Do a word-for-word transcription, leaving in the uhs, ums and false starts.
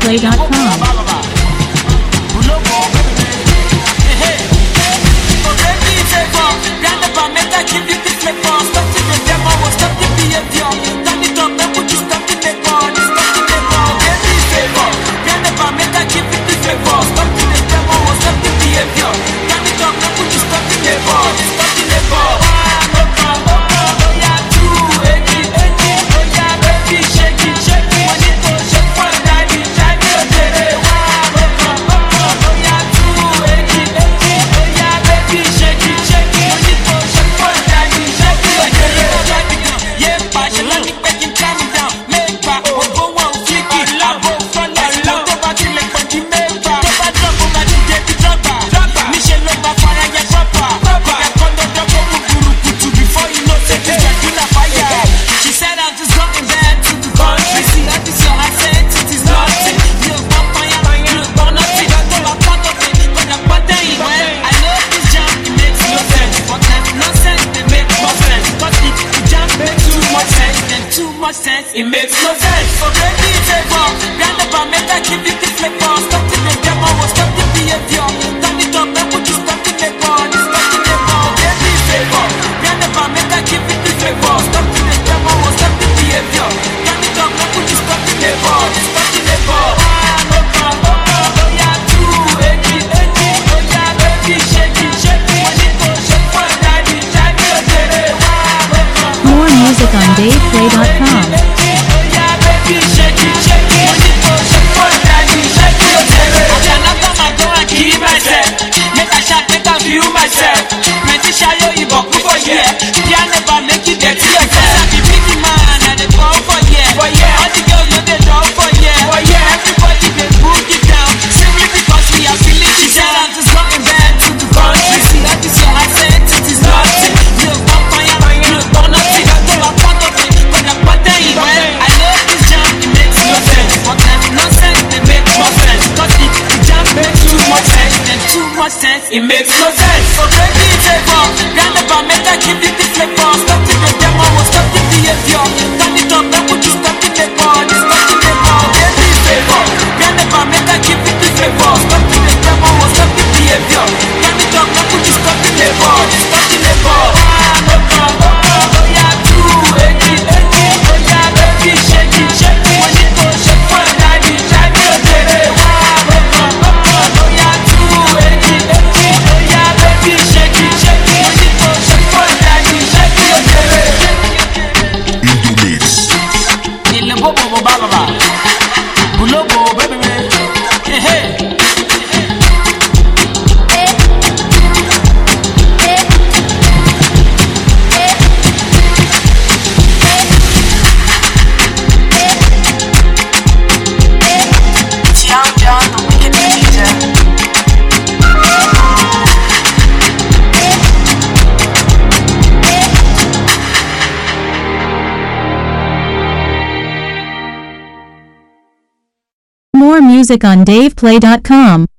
play dot com. It makes no sense. So baby, favor, grandpa, make I give you the flavor. Stop the demo, stop the behavior. Turn it up, and would you stop the flavor? Stop the demo, baby, favor, grandpa, make I give you the flavor. Stop the demo, stop the behavior. Turn it up, and would you stop the flavor? Stop the flavor. One, oh, oh, oh, oh, yeah, two, eighty, eighty, oh yeah, baby, shake it, shake it. When it goes, shake one, daddy, daddy, daddy. More music on Dave Play dot com. It makes no sense. So baby, favor, grandpa, make I give you the flavor. Stop the demo, stop the behavior. Turn it up, and would you stop the flavor? Stop the flavor, baby, favor, grandpa, make I give you the flavor. Stop the demo, stop the behavior. Turn it up, and would you stop the flavor? Stop the flavor. One, oh, oh, oh, oh, yeah, two, eighty, eighty, oh yeah, baby, shake it, shake it. When it goes, shake one, daddy, daddy, daddy. One, oh, oh, oh, oh, yeah, two, eighty, eighty. More music on Dave Play dot com.